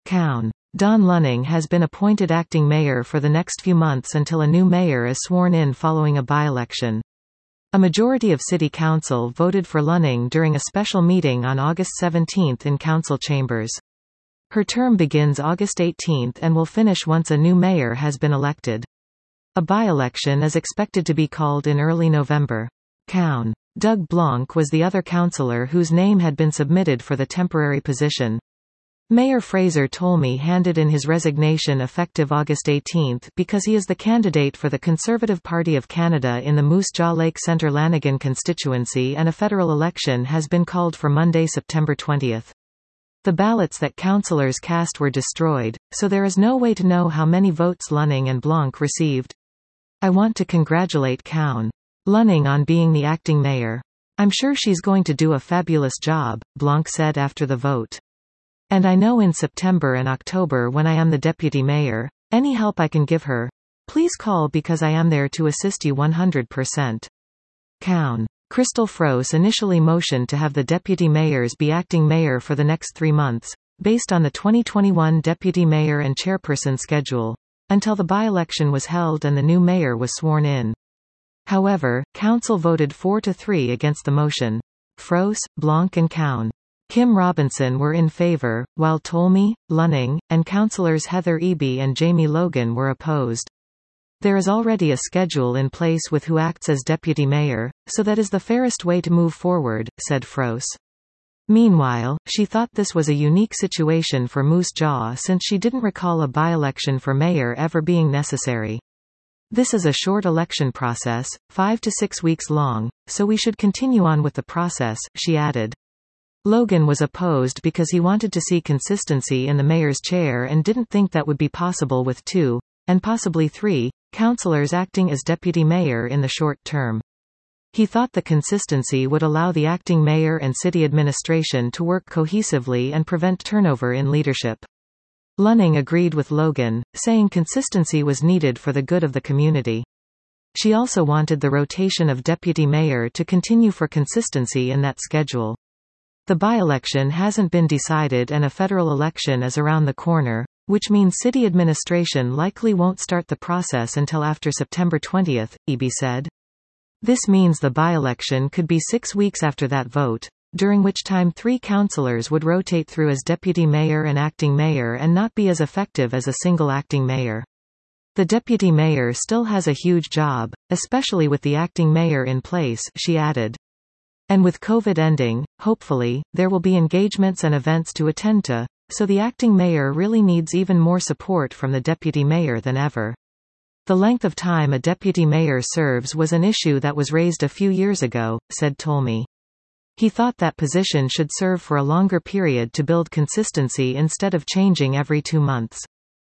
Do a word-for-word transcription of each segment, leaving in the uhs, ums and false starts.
Calne. Don Lunning has been appointed acting mayor for the next few months until a new mayor is sworn in following a by-election. A majority of City Council voted for Lunning during a special meeting on August seventeenth in council chambers. Her term begins August eighteenth and will finish once a new mayor has been elected. A by-election is expected to be called in early November. Calne. Doug Blanc was the other councillor whose name had been submitted for the temporary position. Mayor Fraser Tolmie handed in his resignation effective August eighteenth because he is the candidate for the Conservative Party of Canada in the Moose Jaw Lake Centre Lanigan constituency, and a federal election has been called for Monday, September twentieth. The ballots that councillors cast were destroyed, so there is no way to know how many votes Lunning and Blanc received. I want to congratulate Calne. Lunning on being the acting mayor. I'm sure she's going to do a fabulous job, Blanc said after the vote. And I know in September and October when I am the deputy mayor, any help I can give her, please call because I am there to assist you one hundred percent. Calne. Crystal Froese initially motioned to have the deputy mayors be acting mayor for the next three months, based on the twenty twenty-one deputy mayor and chairperson schedule, until the by-election was held and the new mayor was sworn in. However, council voted four to three against the motion. Froese, Blanc and Calne. Kim Robinson were in favour, while Tolmie, Lunning, and councillors Heather Eby and Jamie Logan were opposed. There is already a schedule in place with who acts as deputy mayor, so that is the fairest way to move forward, said Froese. Meanwhile, she thought this was a unique situation for Moose Jaw since she didn't recall a by-election for mayor ever being necessary. This is a short election process, five to six weeks long, so we should continue on with the process, she added. Logan was opposed because he wanted to see consistency in the mayor's chair and didn't think that would be possible with two, and possibly three, councillors acting as deputy mayor in the short term. He thought the consistency would allow the acting mayor and city administration to work cohesively and prevent turnover in leadership. Lunning agreed with Logan, saying consistency was needed for the good of the community. She also wanted the rotation of deputy mayor to continue for consistency in that schedule. The by-election hasn't been decided and a federal election is around the corner, which means city administration likely won't start the process until after September twentieth, Eby said. This means the by-election could be six weeks after that vote, during which time three councillors would rotate through as deputy mayor and acting mayor and not be as effective as a single acting mayor. The deputy mayor still has a huge job, especially with the acting mayor in place, she added. And with COVID ending, hopefully, there will be engagements and events to attend to, so the acting mayor really needs even more support from the deputy mayor than ever. The length of time a deputy mayor serves was an issue that was raised a few years ago, said Tolmie. He thought that position should serve for a longer period to build consistency instead of changing every two months.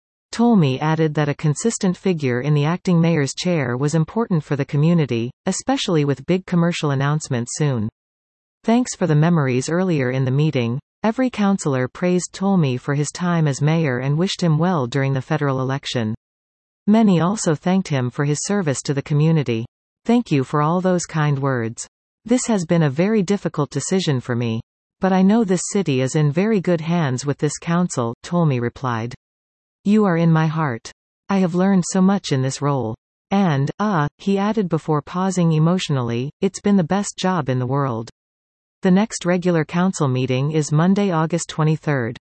Tolmie added that a consistent figure in the acting mayor's chair was important for the community, especially with big commercial announcements soon. Thanks for the memories. Earlier in the meeting, every councillor praised Tolmie for his time as mayor and wished him well during the federal election. Many also thanked him for his service to the community. Thank you for all those kind words. This has been a very difficult decision for me. But I know this city is in very good hands with this council, Tolmie replied. You are in my heart. I have learned so much in this role. And, ah, uh, he added before pausing emotionally, it's been the best job in the world. The next regular council meeting is Monday, August twenty-third.